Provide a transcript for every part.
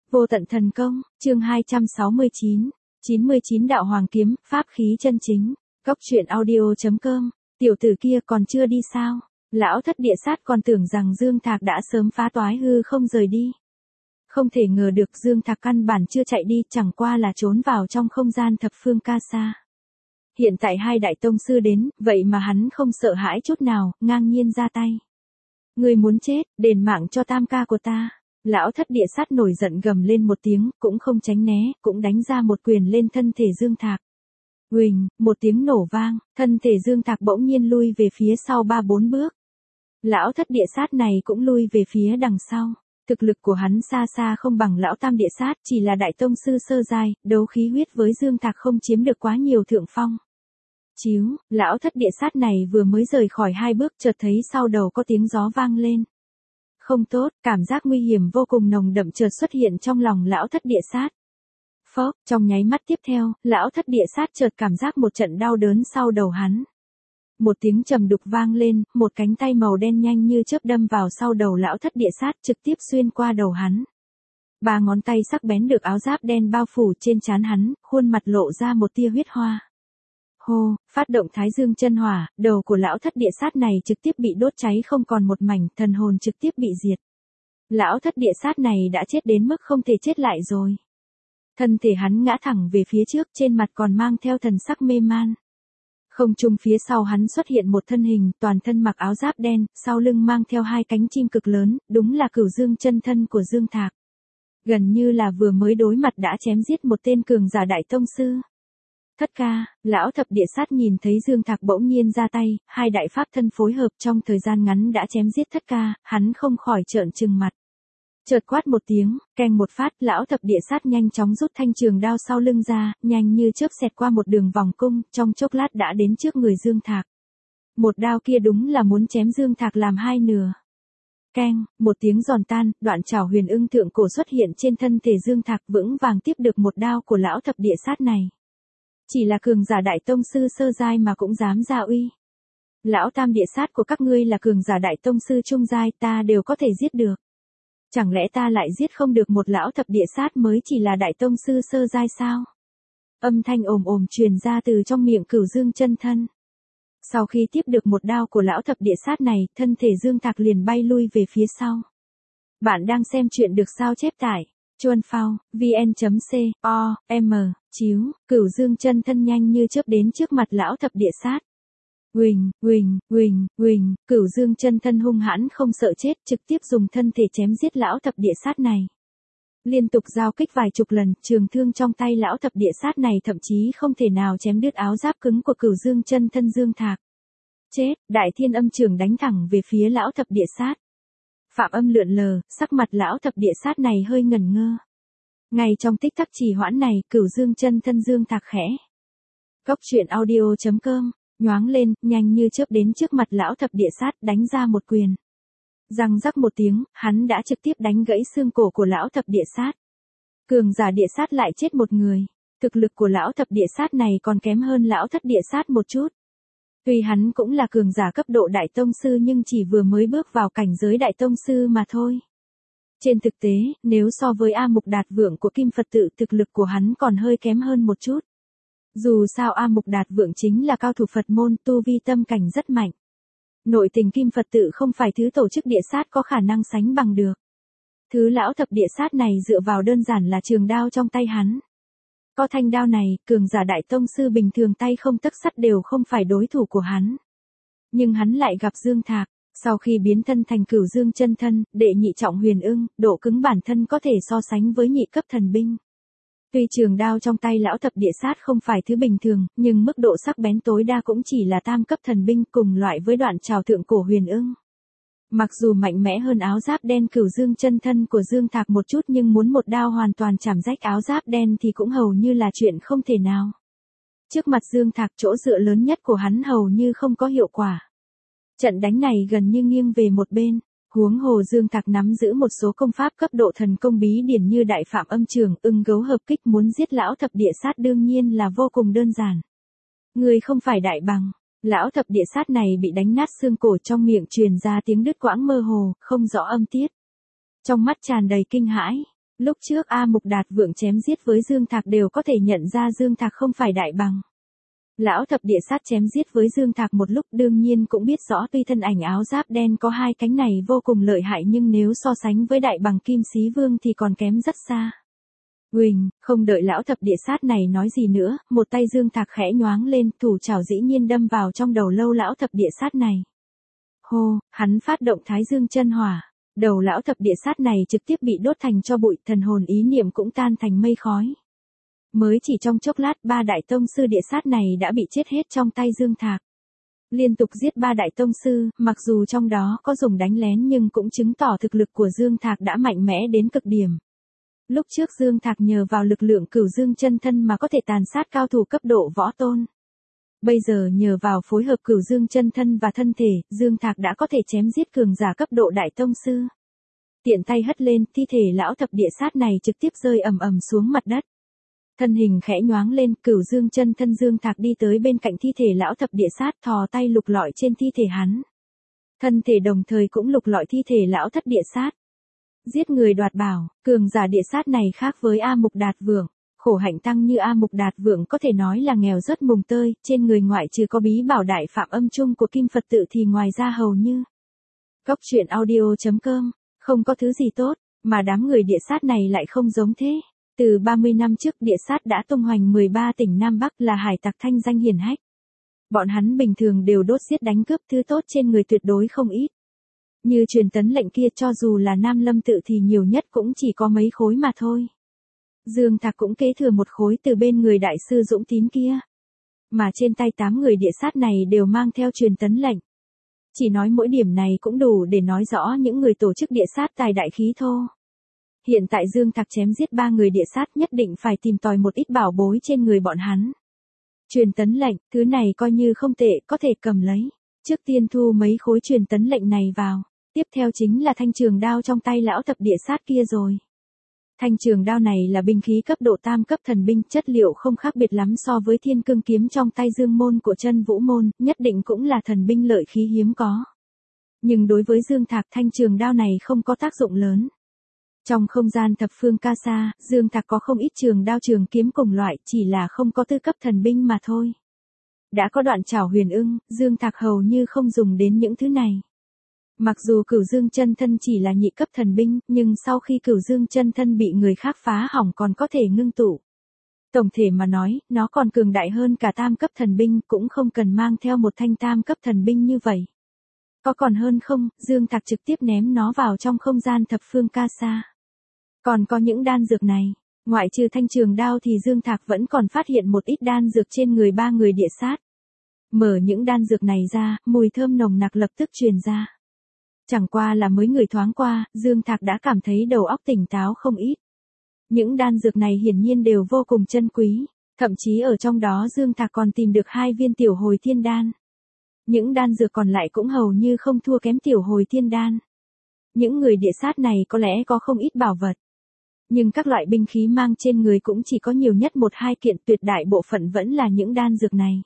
Vô tận thần công, chương 269, 99 đạo hoàng kiếm, pháp khí chân chính. Cốc truyện audio.com, tiểu tử kia còn chưa đi sao? Lão thất địa sát còn tưởng rằng Dương Thạc đã sớm phá toái hư không rời đi. Không thể ngờ được Dương Thạc căn bản chưa chạy đi, chẳng qua là trốn vào trong không gian thập phương ca sa. Hiện tại hai đại tông sư đến, vậy mà hắn không sợ hãi chút nào, ngang nhiên ra tay. Người muốn chết, đền mạng cho tam ca của ta. Lão thất địa sát nổi giận gầm lên một tiếng, cũng không tránh né, cũng đánh ra một quyền lên thân thể Dương Thạc. Huỳnh, một tiếng nổ vang, thân thể Dương Thạc bỗng nhiên lui về phía sau 3-4 bước. Lão thất địa sát này cũng lui về phía đằng sau. Thực lực của hắn xa xa không bằng lão tam địa sát, chỉ là đại tông sư sơ giai, đấu khí huyết với Dương Thạc không chiếm được quá nhiều thượng phong. Chíu, lão thất địa sát này vừa mới rời khỏi 2 bước chợt thấy sau đầu có tiếng gió vang lên. Không tốt, cảm giác nguy hiểm vô cùng nồng đậm chợt xuất hiện trong lòng lão thất địa sát. Phốc, trong nháy mắt tiếp theo, lão thất địa sát chợt cảm giác một trận đau đớn sau đầu hắn. Một tiếng trầm đục vang lên, một cánh tay màu đen nhanh như chớp đâm vào sau đầu lão thất địa sát trực tiếp xuyên qua đầu hắn. 3 ngón tay sắc bén được áo giáp đen bao phủ trên trán hắn, khuôn mặt lộ ra một tia huyết hoa. Hô, phát động thái dương chân hỏa, đầu của lão thất địa sát này trực tiếp bị đốt cháy không còn một mảnh, thần hồn trực tiếp bị diệt. Lão thất địa sát này đã chết đến mức không thể chết lại rồi. Thân thể hắn ngã thẳng về phía trước, trên mặt còn mang theo thần sắc mê man. Không trung phía sau hắn xuất hiện một thân hình, toàn thân mặc áo giáp đen, sau lưng mang theo 2 cánh chim cực lớn, đúng là Cửu Dương chân thân của Dương Thạc. Gần như là vừa mới đối mặt đã chém giết một tên cường giả đại tông sư. Thất ca, lão thập địa sát nhìn thấy Dương Thạc bỗng nhiên ra tay, 2 đại pháp thân phối hợp trong thời gian ngắn đã chém giết thất ca, hắn không khỏi trợn trừng mặt. Chợt quát một tiếng, keng một phát, lão thập địa sát nhanh chóng rút thanh trường đao sau lưng ra, nhanh như chớp xẹt qua một đường vòng cung, trong chốc lát đã đến trước người Dương Thạc. Một đao kia đúng là muốn chém Dương Thạc làm 2 nửa. Keng, một tiếng giòn tan, đoạn trảo huyền ưng thượng cổ xuất hiện trên thân thể Dương Thạc, vững vàng tiếp được một đao của lão thập địa sát này. Chỉ là cường giả đại tông sư sơ giai mà cũng dám ra uy. Lão tam địa sát của các ngươi là cường giả đại tông sư trung giai, ta đều có thể giết được. Chẳng lẽ ta lại giết không được một lão thập địa sát mới chỉ là đại tông sư sơ giai sao? Âm thanh ồm ồm truyền ra từ trong miệng Cửu Dương chân thân. Sau khi tiếp được một đao của lão thập địa sát này, thân thể Dương Thạc liền bay lui về phía sau. Bạn đang xem chuyện được sao chép tải. Chuan phao, vn.com, chiếu, Cửu Dương chân thân nhanh như chớp đến trước mặt lão thập địa sát. Huỳnh, huỳnh, huỳnh, huỳnh, Cửu Dương chân thân hung hãn không sợ chết, trực tiếp dùng thân thể chém giết lão thập địa sát này. Liên tục giao kích vài chục lần, trường thương trong tay lão thập địa sát này thậm chí không thể nào chém đứt áo giáp cứng của Cửu Dương chân thân Dương Thạc. Chết, đại thiên âm trường đánh thẳng về phía lão thập địa sát. Phạm âm lượn lờ, sắc mặt lão thập địa sát này hơi ngẩn ngơ. Ngay trong tích tắc trì hoãn này, Cửu Dương chân thân Dương Thạc khẽ. Cốc truyện audio.com, nhoáng lên, nhanh như chớp đến trước mặt lão thập địa sát, đánh ra một quyền. Răng rắc một tiếng, hắn đã trực tiếp đánh gãy xương cổ của lão thập địa sát. Cường giả địa sát lại chết một người. Thực lực của lão thập địa sát này còn kém hơn lão thất địa sát một chút. Tuy hắn cũng là cường giả cấp độ đại tông sư nhưng chỉ vừa mới bước vào cảnh giới đại tông sư mà thôi. Trên thực tế, nếu so với A Mục Đạt Vượng của Kim Phật Tự, thực lực của hắn còn hơi kém hơn một chút. Dù sao A Mục Đạt Vượng chính là cao thủ Phật môn, tu vi tâm cảnh rất mạnh. Nội tình Kim Phật Tự không phải thứ tổ chức địa sát có khả năng sánh bằng được. Thứ lão thập địa sát này dựa vào đơn giản là trường đao trong tay hắn. Có thanh đao này, cường giả đại tông sư bình thường tay không tấc sắt đều không phải đối thủ của hắn. Nhưng hắn lại gặp Dương Thạc, sau khi biến thân thành Cửu Dương chân thân, đệ nhị trọng huyền ưng, độ cứng bản thân có thể so sánh với nhị cấp thần binh. Tuy trường đao trong tay lão thập địa sát không phải thứ bình thường, nhưng mức độ sắc bén tối đa cũng chỉ là tam cấp thần binh, cùng loại với đoạn trảo thượng cổ huyền ưng. Mặc dù mạnh mẽ hơn áo giáp đen Cửu Dương chân thân của Dương Thạc một chút nhưng muốn một đao hoàn toàn chảm rách áo giáp đen thì cũng hầu như là chuyện không thể nào. Trước mặt Dương Thạc, chỗ dựa lớn nhất của hắn hầu như không có hiệu quả. Trận đánh này gần như nghiêng về một bên. Huống hồ Dương Thạc nắm giữ một số công pháp cấp độ thần công bí điển như đại phạm âm trường, ưng gấu hợp kích, muốn giết lão thập địa sát đương nhiên là vô cùng đơn giản. Người không phải đại bằng. Lão thập địa sát này bị đánh nát xương cổ, trong miệng truyền ra tiếng đứt quãng mơ hồ, không rõ âm tiết. Trong mắt tràn đầy kinh hãi. Lúc trước A Mục Đạt Vượng chém giết với Dương Thạc đều có thể nhận ra Dương Thạc không phải đại bằng. Lão thập địa sát chém giết với Dương Thạc một lúc đương nhiên cũng biết rõ tuy thân ảnh áo giáp đen có hai cánh này vô cùng lợi hại nhưng nếu so sánh với đại bằng Kim Xí Vương thì còn kém rất xa. Huỳnh, không đợi lão thập địa sát này nói gì nữa, một tay Dương Thạc khẽ nhoáng lên, thủ trảo dĩ nhiên đâm vào trong đầu lâu lão thập địa sát này. Hô, hắn phát động Thái Dương chân hỏa, đầu lão thập địa sát này trực tiếp bị đốt thành tro bụi, thần hồn ý niệm cũng tan thành mây khói. Mới chỉ trong chốc lát ba đại tông sư địa sát này đã bị chết hết trong tay Dương Thạc. Liên tục giết ba đại tông sư, mặc dù trong đó có dùng đánh lén nhưng cũng chứng tỏ thực lực của Dương Thạc đã mạnh mẽ đến cực điểm. Lúc trước Dương Thạc nhờ vào lực lượng Cửu Dương chân thân mà có thể tàn sát cao thủ cấp độ võ tôn. Bây giờ nhờ vào phối hợp Cửu Dương chân thân và thân thể, Dương Thạc đã có thể chém giết cường giả cấp độ đại tông sư. Tiện tay hất lên, thi thể lão thập địa sát này trực tiếp rơi ầm ầm xuống mặt đất. Thân hình khẽ nhoáng lên, Cửu Dương chân thân Dương Thạc đi tới bên cạnh thi thể lão thập địa sát, thò tay lục lọi trên thi thể hắn. Thân thể đồng thời cũng lục lọi thi thể lão thất địa sát. Giết người đoạt bảo, cường giả địa sát này khác với A Mục Đạt Vượng. Khổ hạnh tăng như A Mục Đạt Vượng có thể nói là nghèo rất mùng tơi, trên người ngoại trừ có bí bảo đại phạm âm chung của Kim Phật tự thì ngoài ra hầu như. Cóc truyện audio.com, không có thứ gì tốt, mà đám người địa sát này lại không giống thế. Từ 30 năm trước địa sát đã tung hoành 13 tỉnh Nam Bắc là hải tặc thanh danh hiển hách. Bọn hắn bình thường đều đốt giết đánh cướp thứ tốt trên người tuyệt đối không ít. Như truyền tấn lệnh kia cho dù là Nam Lâm tự thì nhiều nhất cũng chỉ có mấy khối mà thôi. Dương Thạc cũng kế thừa một khối từ bên người đại sư Dũng Tín kia. Mà trên tay 8 người địa sát này đều mang theo truyền tấn lệnh. Chỉ nói mỗi điểm này cũng đủ để nói rõ những người tổ chức địa sát tài đại khí thô. Hiện tại Dương Thạc chém giết 3 người địa sát nhất định phải tìm tòi một ít bảo bối trên người bọn hắn. Truyền tấn lệnh, thứ này coi như không tệ, có thể cầm lấy. Trước tiên thu mấy khối truyền tấn lệnh này vào. Tiếp theo chính là thanh trường đao trong tay lão thập địa sát kia rồi. Thanh trường đao này là binh khí cấp độ tam cấp thần binh, chất liệu không khác biệt lắm so với thiên cương kiếm trong tay Dương Môn của Chân Vũ Môn, nhất định cũng là thần binh lợi khí hiếm có. Nhưng đối với Dương Thạc thanh trường đao này không có tác dụng lớn. Trong không gian thập phương ca sa, Dương Thạc có không ít trường đao trường kiếm cùng loại, chỉ là không có tư cấp thần binh mà thôi. Đã có đoạn trảo huyền ưng, Dương Thạc hầu như không dùng đến những thứ này. Mặc dù Cửu Dương chân thân chỉ là nhị cấp thần binh, nhưng sau khi Cửu Dương chân thân bị người khác phá hỏng còn có thể ngưng tụ. Tổng thể mà nói, nó còn cường đại hơn cả tam cấp thần binh, cũng không cần mang theo một thanh tam cấp thần binh như vậy. Có còn hơn không, Dương Thạc trực tiếp ném nó vào trong không gian thập phương ca sa. Còn có những đan dược này, ngoại trừ thanh trường đao thì Dương Thạc vẫn còn phát hiện một ít đan dược trên người 3 người địa sát. Mở những đan dược này ra, mùi thơm nồng nặc lập tức truyền ra. Chẳng qua là mới ngửi thoáng qua, Dương Thạc đã cảm thấy đầu óc tỉnh táo không ít. Những đan dược này hiển nhiên đều vô cùng chân quý, thậm chí ở trong đó Dương Thạc còn tìm được 2 viên tiểu hồi thiên đan. Những đan dược còn lại cũng hầu như không thua kém tiểu hồi thiên đan. Những người địa sát này có lẽ có không ít bảo vật. Nhưng các loại binh khí mang trên người cũng chỉ có nhiều nhất 1-2 kiện, tuyệt đại bộ phận vẫn là những đan dược này.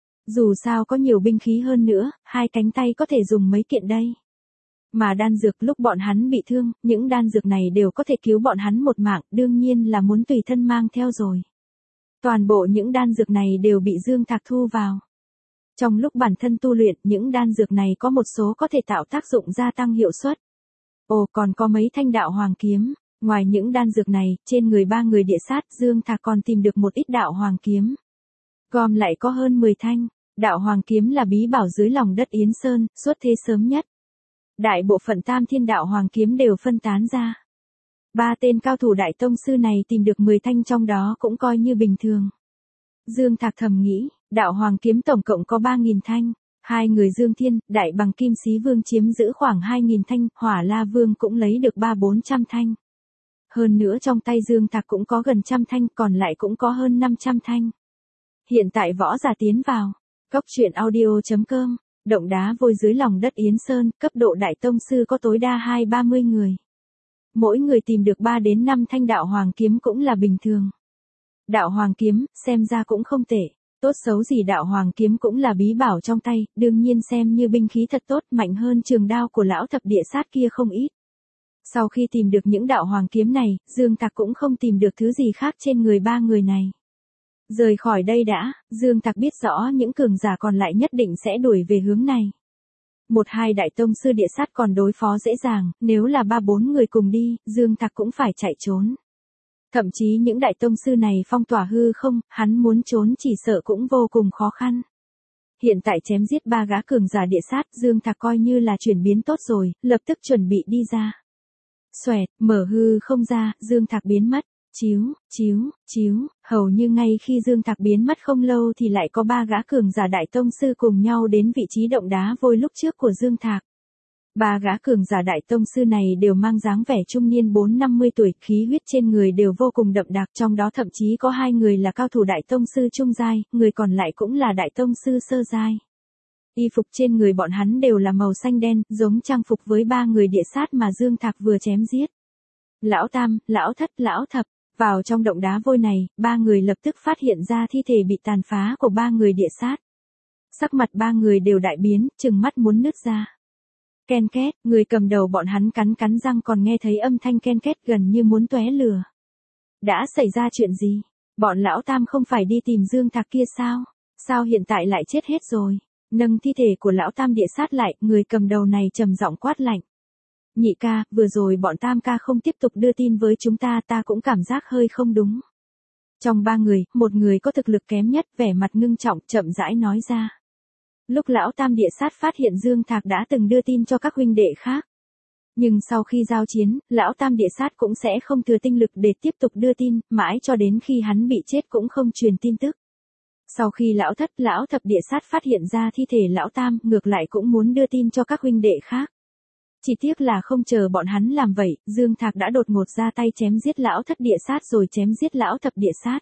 Dù sao có nhiều binh khí hơn nữa, 2 cánh tay có thể dùng mấy kiện đây. Mà đan dược lúc bọn hắn bị thương, những đan dược này đều có thể cứu bọn hắn một mạng, đương nhiên là muốn tùy thân mang theo rồi. Toàn bộ những đan dược này đều bị Dương Thạc thu vào. Trong lúc bản thân tu luyện, những đan dược này có một số có thể tạo tác dụng gia tăng hiệu suất. Ồ, còn có mấy thanh đạo hoàng kiếm. Ngoài những đan dược này, trên người 3 người địa sát, Dương Thạc còn tìm được một ít đạo hoàng kiếm. Gom lại có hơn 10 thanh. Đạo hoàng kiếm là bí bảo dưới lòng đất Yến Sơn, xuất thế sớm nhất. Đại bộ phận tam thiên đạo hoàng kiếm đều phân tán ra. 3 tên cao thủ đại tông sư này tìm được 10 thanh trong đó cũng coi như bình thường. Dương Thạc thầm nghĩ, đạo hoàng kiếm tổng cộng có 3.000 thanh. 2 người Dương Thiên, đại bằng Kim Xí Vương chiếm giữ khoảng 2.000 thanh, Hỏa La Vương cũng lấy được 300-400 thanh. Hơn nữa trong tay Dương Thạc cũng có gần 100 thanh, còn lại cũng có hơn 500 thanh. Hiện tại võ giả tiến vào. Cóc truyện audio.com, động đá vôi dưới lòng đất Yến Sơn, cấp độ đại tông sư có tối đa 20-30 người. Mỗi người tìm được 3 đến 5 thanh đạo hoàng kiếm cũng là bình thường. Đạo hoàng kiếm, xem ra cũng không tệ. Tốt xấu gì đạo hoàng kiếm cũng là bí bảo trong tay, đương nhiên xem như binh khí thật tốt, mạnh hơn trường đao của lão thập địa sát kia không ít. Sau khi tìm được những đạo hoàng kiếm này, Dương Tạc cũng không tìm được thứ gì khác trên người ba người này. Rời khỏi đây đã, Dương Tạc biết rõ những cường giả còn lại nhất định sẽ đuổi về hướng này. Một hai đại tông sư địa sát còn đối phó dễ dàng, nếu là 3-4 người cùng đi, Dương Tạc cũng phải chạy trốn. Thậm chí những đại tông sư này phong tỏa hư không, hắn muốn trốn chỉ sợ cũng vô cùng khó khăn. Hiện tại chém giết 3 gã cường giả địa sát, Dương Tạc coi như là chuyển biến tốt rồi, lập tức chuẩn bị đi ra. Xoẹt, mở hư không ra, Dương Tạc biến mất. Chiếu, hầu như ngay khi Dương Tạc biến mất không lâu thì lại có 3 gã cường giả đại tông sư cùng nhau đến vị trí động đá vôi lúc trước của Dương Tạc. 3 gã cường giả đại tông sư này đều mang dáng vẻ trung niên 4-50 tuổi, khí huyết trên người đều vô cùng đậm đặc, trong đó thậm chí có 2 người là cao thủ đại tông sư trung giai, người còn lại cũng là đại tông sư sơ giai. Y phục trên người bọn hắn đều là màu xanh đen, giống trang phục với 3 người địa sát mà Dương Tạc vừa chém giết. Lão Tam, Lão Thất, Lão Thập. Vào trong động đá vôi này, 3 người lập tức phát hiện ra thi thể bị tàn phá của 3 người địa sát. Sắc mặt 3 người đều đại biến, trừng mắt muốn nứt ra. Ken két, người cầm đầu bọn hắn cắn răng còn nghe thấy âm thanh ken két gần như muốn tóe lửa. Đã xảy ra chuyện gì? Bọn Lão Tam không phải đi tìm Dương Tạc kia sao? Sao hiện tại lại chết hết rồi? Nâng thi thể của Lão Tam địa sát lại, người cầm đầu này trầm giọng quát lạnh. Nhị ca, vừa rồi bọn Tam ca không tiếp tục đưa tin với chúng ta, ta cũng cảm giác hơi không đúng. Trong 3 người, một người có thực lực kém nhất, vẻ mặt ngưng trọng, chậm rãi nói ra. Lúc Lão Tam địa sát phát hiện Dương Thạc đã từng đưa tin cho các huynh đệ khác. Nhưng sau khi giao chiến, Lão Tam địa sát cũng sẽ không thừa tinh lực để tiếp tục đưa tin, mãi cho đến khi hắn bị chết cũng không truyền tin tức. Sau khi Lão Thất, Lão Thập địa sát phát hiện ra thi thể Lão Tam, ngược lại cũng muốn đưa tin cho các huynh đệ khác. Chỉ tiếc là không chờ bọn hắn làm vậy, Dương Thạc đã đột ngột ra tay chém giết Lão Thất địa sát rồi chém giết Lão Thập địa sát.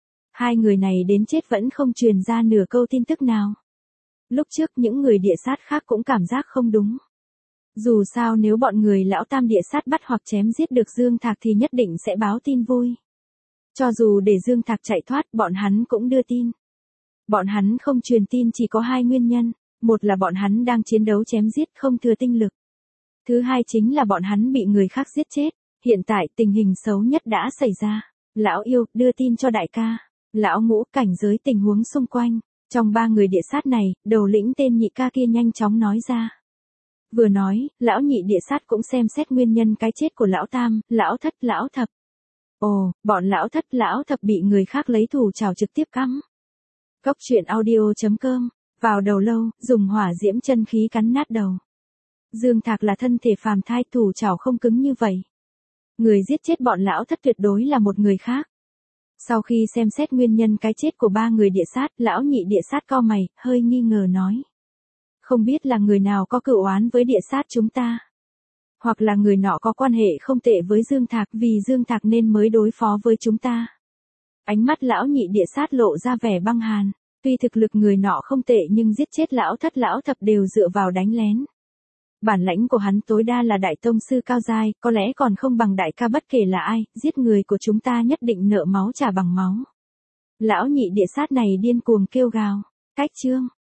2 người này đến chết vẫn không truyền ra nửa câu tin tức nào. Lúc trước những người địa sát khác cũng cảm giác không đúng. Dù sao nếu bọn người Lão Tam địa sát bắt hoặc chém giết được Dương Thạc thì nhất định sẽ báo tin vui. Cho dù để Dương Thạc chạy thoát, bọn hắn cũng đưa tin. Bọn hắn không truyền tin chỉ có 2 nguyên nhân, một là bọn hắn đang chiến đấu chém giết không thừa tinh lực. Thứ hai chính là bọn hắn bị người khác giết chết, hiện tại tình hình xấu nhất đã xảy ra. Lão Yêu, đưa tin cho đại ca. Lão Ngũ, cảnh giới tình huống xung quanh. Trong 3 người địa sát này, đầu lĩnh tên nhị ca kia nhanh chóng nói ra. Vừa nói, lão nhị địa sát cũng xem xét nguyên nhân cái chết của Lão Tam, Lão Thất, Lão Thập. Ồ, bọn Lão Thất, Lão Thập bị người khác lấy thủ trảo trực tiếp cắm. Cốc truyện audio.com, vào đầu lâu, dùng hỏa diễm chân khí cắn nát đầu. Dương Thạc là thân thể phàm thai, thủ trảo không cứng như vậy. Người giết chết bọn Lão Thất tuyệt đối là một người khác. Sau khi xem xét nguyên nhân cái chết của 3 người địa sát, Lão nhị địa sát cau mày, hơi nghi ngờ nói. Không biết là người nào có cựu oán với địa sát chúng ta. Hoặc là người nọ có quan hệ không tệ với Dương Thạc, vì Dương Thạc nên mới đối phó với chúng ta. Ánh mắt Lão nhị địa sát lộ ra vẻ băng hàn. Tuy thực lực người nọ không tệ nhưng giết chết Lão Thất, Lão Thập đều dựa vào đánh lén. Bản lãnh của hắn tối đa là đại tông sư cao giai, có lẽ còn không bằng đại ca bất kể là ai, giết người của chúng ta nhất định nợ máu trả bằng máu. Lão nhị địa sát này điên cuồng kêu gào. Cách chương.